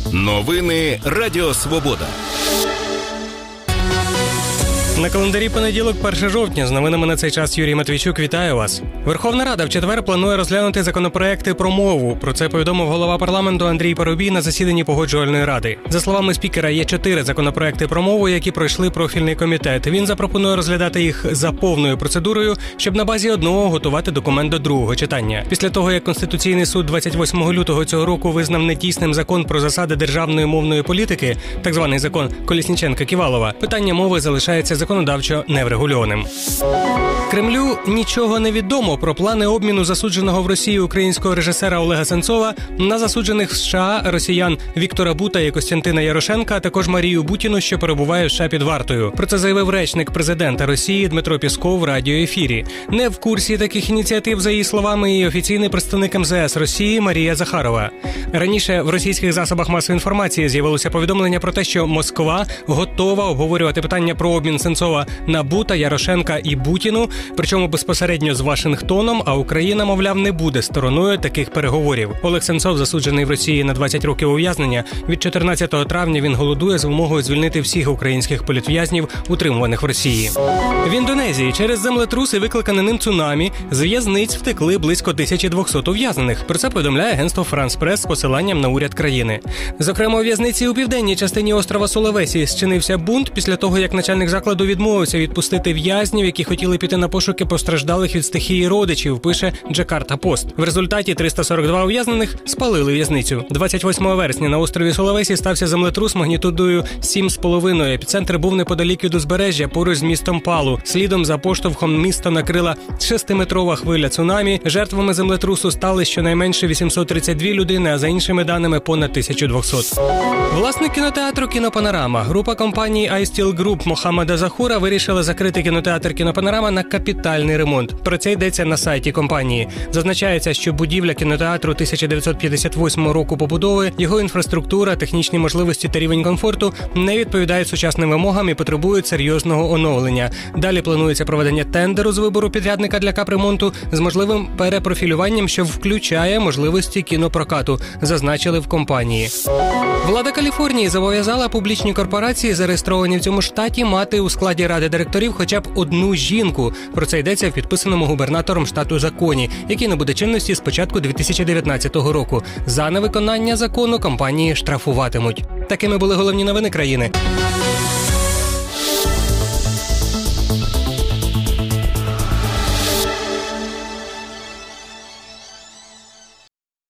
Новини Радіо Свобода. На календарі понеділок, 1 жовтня. З новинами на цей час Юрій Матвійчук. Вітаю вас. Верховна Рада в четвер планує розглянути законопроекти про мову. Про це повідомив голова парламенту Андрій Парубій на засіданні Погоджувальної ради. За словами спікера, є 4 законопроекти про мову, які пройшли профільний комітет. Він запропонує розглядати їх за повною процедурою, щоб на базі одного готувати документ до другого читання. Після того, як Конституційний суд 28 лютого цього року визнав недійсним закон про засади державної мовної політики, так званий закон Колесніченка-Ківалова, питання мови залишається законодавчо неврегульованим. Кремлю нічого не відомо про плани обміну засудженого в Росії українського режисера Олега Сенцова на засуджених в США росіян Віктора Бута і Костянтина Ярошенка, а також Марію Бутіну, що перебуває в США під вартою. Про це заявив речник президента Росії Дмитро Пісков в радіоефірі. Не в курсі таких ініціатив, за її словами, і офіційний представник МЗС Росії Марія Захарова. Раніше в російських засобах масової інформації з'явилося повідомлення про те, що Москва готова обговорювати питання про обмін Сенцова на Бута, Ярошенка і Бутіну, причому безпосередньо з Вашингтоном, а Україна, мовляв, не буде стороною таких переговорів. Олег Сенцов засуджений в Росії на 20 років ув'язнення. Від 14 травня він голодує з вимогою звільнити всіх українських політв'язнів, утримуваних в Росії. В Індонезії через землетрус і викликане ним цунамі з в'язниць втекли близько 1200 ув'язнених. Про це повідомляє агентство France Press з посиланням на уряд країни. Зокрема, у в'язниці у південній частині острова Сулавесі зчинився бунт після того, як начальник закладу відмовився відпустити в'язнів, які хотіли піти на пошуки постраждалих від стихії родичів, пише Джакарта Пост. В результаті 342 ув'язнених спалили в'язницю. 28 вересня на острові Сулавесі стався землетрус магнітудою 7,5. Епіцентр був неподалік від узбережжя, поруч з містом Палу. Слідом за поштовхом місто накрила 6-метрова хвиля цунамі. Жертвами землетрусу стали щонайменше 832 людини, а за іншими даними понад 1200. Власник кінотеатру «Кінопанорама», група компанії iSteel Group Мохаммеда Захура вирішила закрити кінотеатр «Кінопанорама» на капітальний ремонт. Про це йдеться на сайті компанії. Зазначається, що будівля кінотеатру 1958 року побудови, його інфраструктура, технічні можливості та рівень комфорту не відповідають сучасним вимогам і потребують серйозного оновлення. Далі планується проведення тендеру з вибору підрядника для капремонту з можливим перепрофілюванням, що включає можливості кінопрокату, зазначили в компанії. Влада Каліфорнії зобов'язала публічні корпорації, зареєстровані в цьому штаті, мати у складі ради директорів хоча б одну жінку. Про це йдеться в підписаному губернатором штату законі, який набуде чинності з початку 2019 року. За невиконання закону компанії штрафуватимуть. Такими були головні новини країни.